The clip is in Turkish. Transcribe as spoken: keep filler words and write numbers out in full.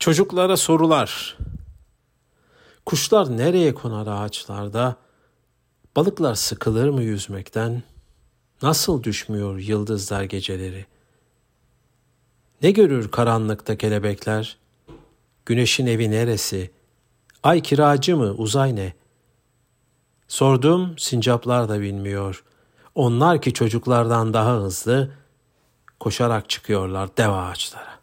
Çocuklara sorular. Kuşlar nereye konar ağaçlarda? Balıklar sıkılır mı yüzmekten? Nasıl düşmüyor yıldızlar geceleri? Ne görür karanlıkta kelebekler? Güneşin evi neresi? Ay kiracı mı, uzay ne? Sordum, sincaplar da bilmiyor. Onlar ki çocuklardan daha hızlı koşarak çıkıyorlar dev ağaçlara.